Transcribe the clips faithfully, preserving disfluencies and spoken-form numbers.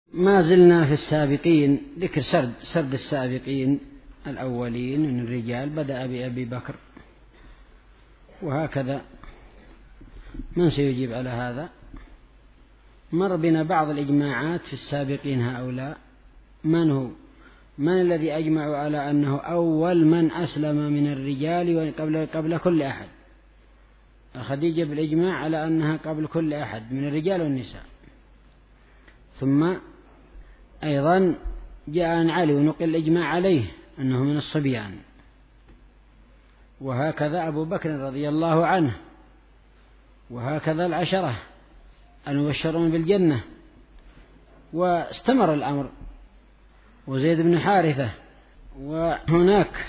ما زلنا في السابقين، ذكر سرد, سرد السابقين الأولين من الرجال. بدأ بأبي بكر، وهكذا. من سيجيب على هذا؟ مر بنا بعض الإجماعات في السابقين هؤلاء. من هو؟ من الذي أجمعوا على أنه أول من أسلم من الرجال قبل, قبل كل أحد؟ خديجة بالإجماع على أنها قبل كل أحد من الرجال والنساء. ثم أيضا جاء عن علي ونقل الإجماع عليه أنه من الصبيان. وهكذا أبو بكر رضي الله عنه، وهكذا العشرة المبشرون بالجنة. واستمر الأمر، وزيد بن حارثة. وهناك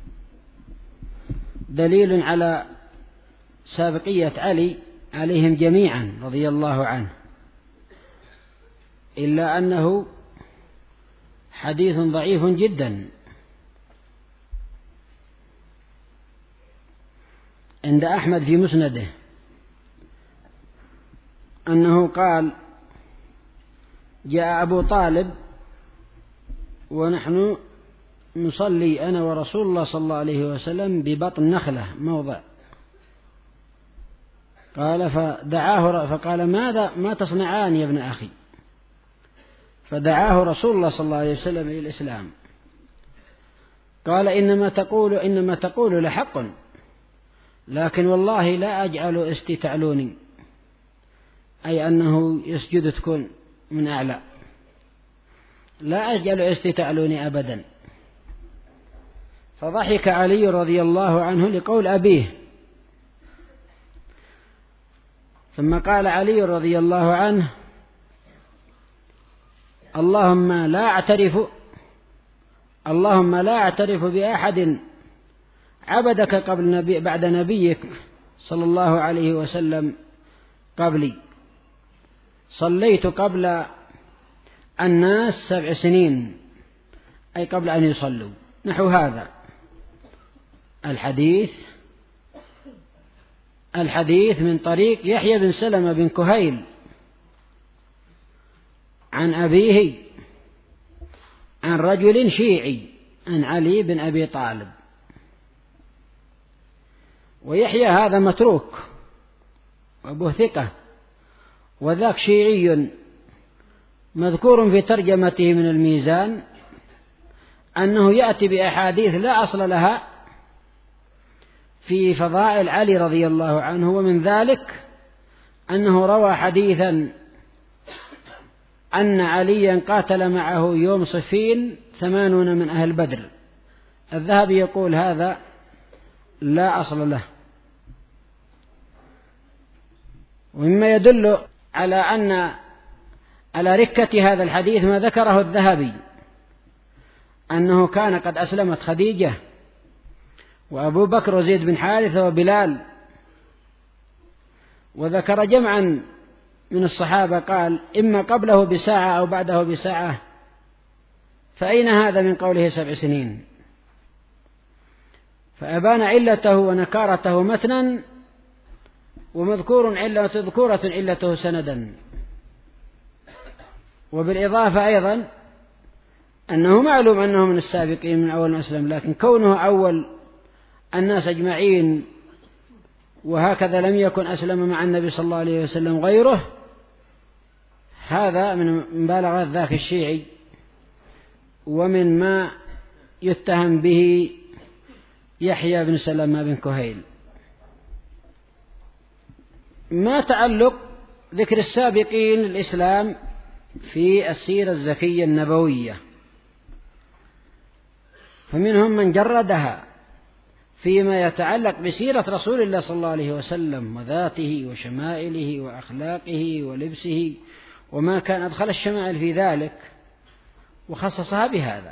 دليل على سابقية علي عليهم جميعا رضي الله عنه، إلا أنه حديث ضعيف جدا عند أحمد في مسنده، أنه قال: جاء أبو طالب ونحن نصلي أنا ورسول الله صلى الله عليه وسلم ببطن نخلة موضع. قال فدعاه فقال: ماذا ما تصنعان يا ابن أخي؟ فدعاه رسول الله صلى الله عليه وسلم إلى الإسلام. قال: إنما تقول إنما تقول لحق، لكن والله لا أجعل استتعلوني، أي أنه يسجد تكون من أعلى، لا أجعل استتعلوني أبدا. فضحك علي رضي الله عنه لقول أبيه. ثم قال علي رضي الله عنه: اللهم لا أعترف اللهم لا أعترف بأحد عبدك قبل نبي بعد نبيك صلى الله عليه وسلم قبلي. صليت قبل الناس سبع سنين، أي قبل أن يصلوا. نحو هذا الحديث الحديث من طريق يحيى بن سلمة بن كهيل عن أبيه عن رجل شيعي عن علي بن أبي طالب. ويحيى هذا متروك وأبوه ثقة، وذاك شيعي مذكور في ترجمته من الميزان أنه يأتي بأحاديث لا أصل لها في فضائل علي رضي الله عنه. ومن ذلك أنه روى حديثا أن عليا قاتل معه يوم صفين ثمانون من أهل بدر. الذهبي يقول هذا لا أصل له. ومما يدل على أن على ركة هذا الحديث ما ذكره الذهبي، أنه كان قد أسلمت خديجة وأبو بكر وزيد بن حارثة وبلال. وذكر جمعا من الصحابة قال: إما قبله بساعة أو بعده بساعة. فأين هذا من قوله سبع سنين؟ فأبان علته ونكارته متنا، ومذكور علة تذكورة علته سندا. وبالإضافة أيضا أنه معلوم أنه من السابقين من أول ما أسلم، لكن كونه أول الناس أجمعين وهكذا لم يكن أسلم مع النبي صلى الله عليه وسلم غيره، هذا من مبالغات ذاك الشيعي، ومن ما يتهم به يحيى بن سلمة بن كهيل. ما تعلق ذكر السابقين للإسلام في السيرة الزكية النبوية؟ فمنهم من جردها فيما يتعلق بسيرة رسول الله صلى الله عليه وسلم وذاته وشمائله وأخلاقه ولبسه وما كان أدخل الشمائل في ذلك وخصصها بهذا.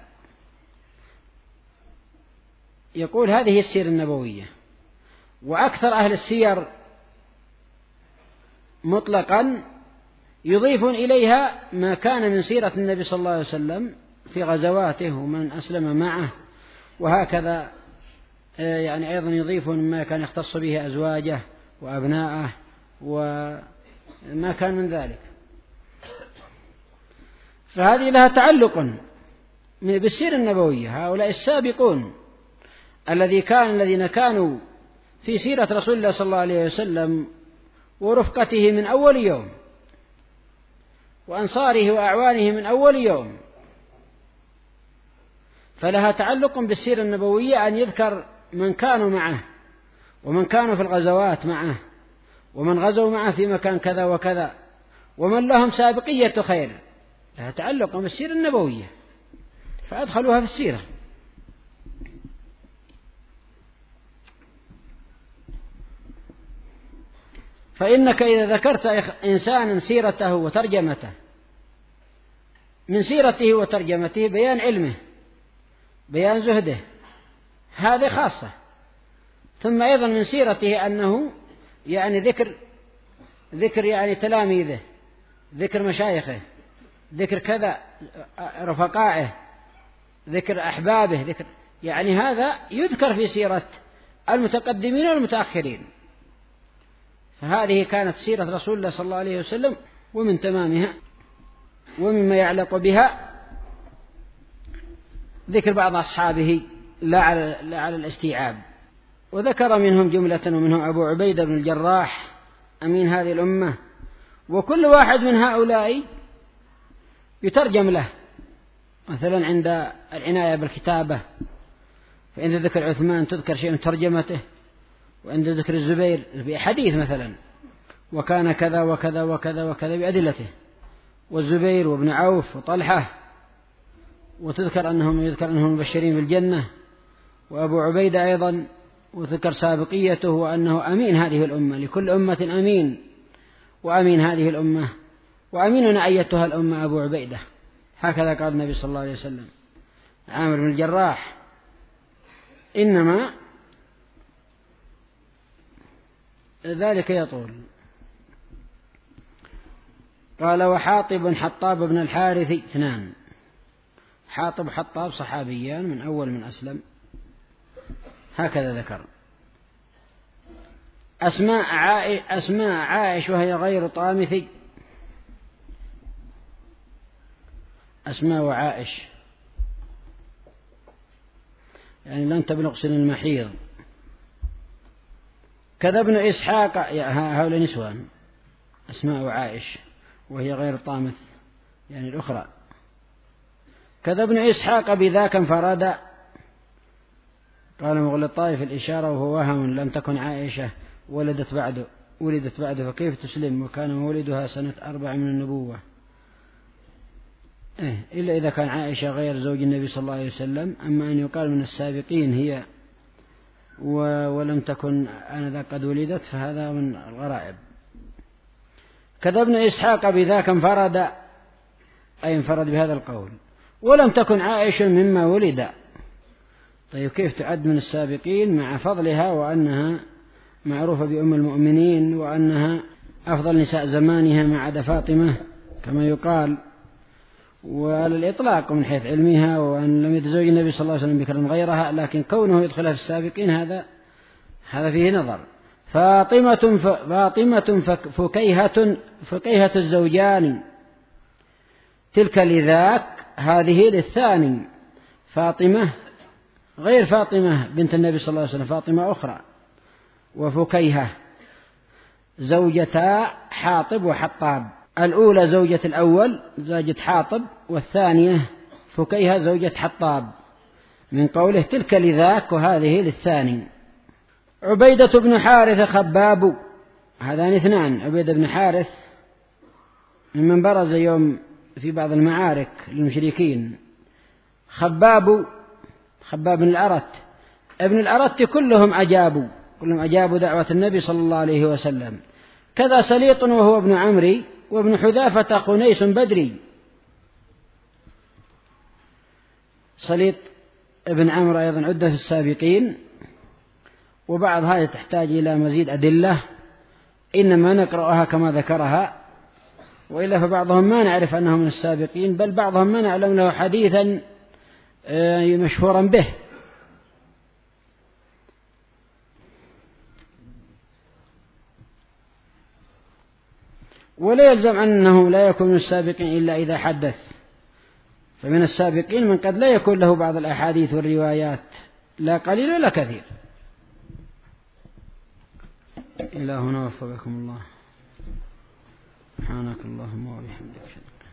يقول هذه السيرة النبوية. وأكثر أهل السير مطلقا يضيفون إليها ما كان من سيرة النبي صلى الله عليه وسلم في غزواته ومن أسلم معه، وهكذا يعني أيضا يضيفون ما كان يختص به أزواجه وأبناءه وما كان من ذلك. فهذه لها تعلق بالسيرة النبوية. هؤلاء السابقون الذي كان الذين كانوا في سيرة رسول الله صلى الله عليه وسلم ورفقته من أول يوم وأنصاره وأعوانه من أول يوم، فلها تعلق بالسيرة النبوية أن يذكر من كانوا معه ومن كانوا في الغزوات معه ومن غزوا معه في مكان كذا وكذا ومن لهم سابقية خير، لها تعلق بالسيرة النبوية فأدخلوها في السيرة. فإنك إذا ذكرت إنسانا سيرته وترجمته، من سيرته وترجمته بيان علمه بيان زهده، هذه خاصة. ثم أيضا من سيرته أنه يعني ذكر ذكر يعني تلاميذه، ذكر مشايخه، ذكر كذا رفقائه، ذكر أحبابه، ذكر يعني هذا يذكر في سيرة المتقدمين والمتأخرين. فهذه كانت سيرة رسول الله صلى الله عليه وسلم. ومن تمامها ومما يعلق بها ذكر بعض أصحابه لا على, لا على الاستيعاب، وذكر منهم جملة، ومنهم أبو عبيدة بن الجراح أمين هذه الأمة، وكل واحد من هؤلاء يترجم له، مثلا عند العناية بالكتابة فإن ذكر عثمان تذكر شيء من ترجمته، وعند ذكر الزبير بحديث مثلا وكان كذا وكذا وكذا وكذا بأدلته، والزبير وابن عوف وطلحة وتذكر أنهم يذكر أنهم مبشرين بالجنة، وأبو عبيدة أيضا وذكر سابقيته وأنه أمين هذه الأمة، لكل أمة أمين، وأمين هذه الأمة وأميننا أيتها الأمة أبو عبيدة، هكذا قال النبي صلى الله عليه وسلم. عامر بن الجراح إنما ذلك يطول. قال وحاطب حطاب بن الحارث اثنان، حاطب حطاب صحابيان من أول من أسلم، هكذا ذكر. أسماء عائش, أسماء عائش وهي غير طامثي، أسماء وعائش يعني لم تبلغ سن المحيض. كذا ابن إسحاق، هؤلاء نسوان، أسماء وعائش وهي غير طامث يعني الأخرى. كذا ابن إسحاق بذاك انفرد، قال مغل الطائف الإشارة وهو وهم، لم تكن عائشة ولدت بعده ولدت بعده فكيف تسلم وكان مولدها سنة أربع من النبوة. إيه إلا إذا كان عائشة غير زوج النبي صلى الله عليه وسلم. أما أن يقال من السابقين هي ولم تكن آنذا قد ولدت فهذا من الغرائب. كذا ابن إسحاق بذاك انفرد، أي انفرد بهذا القول، ولم تكن عائشة مما ولد. طيب كيف تعد من السابقين مع فضلها وأنها معروفة بأم المؤمنين وأنها أفضل نساء زمانها ما عدا فاطمة كما يقال، وعلى الإطلاق من حيث علمها، وأن لم يتزوج النبي صلى الله عليه وسلم بكرا غيرها، لكن كونه يدخلها في السابقين هذا هذا فيه نظر. فاطمة فاطمة فكيهة فكيهة الزوجان، تلك لذاك هذه للثاني. فاطمة غير فاطمة بنت النبي صلى الله عليه وسلم، فاطمة أخرى. وفكيهة زوجتا حاطب وحطاب، الأولى زوجة الأول زوجة حاطب، والثانية فكيهة زوجة حطاب، من قوله تلك لذاك وهذه للثاني. عبيدة بن حارث خباب، هذان اثنان، عبيدة بن حارث ممن برز يوم في بعض المعارك للمشركين. خباب خباب بن الأرت ابن الأرت كلهم أجابوا كلهم أجابوا دعوة النبي صلى الله عليه وسلم. كذا سليط وهو ابن عمري، وابن حذافة خنيس بدري. سليط ابن عمرو أيضا عد في السابقين، وبعض هذه تحتاج إلى مزيد أدلة، إنما نقرأها كما ذكرها، وإلا فبعضهم ما نعرف أنه من السابقين، بل بعضهم ما نعلم له حديثا مشهورا به. ولا يلزم أنه لا يكون من السابقين إلا إذا حدث، فمن السابقين من قد لا يكون له بعض الأحاديث والروايات لا قليل ولا كثير. إلى هنا وفقكم الله. سبحانك اللهم وبحمدك.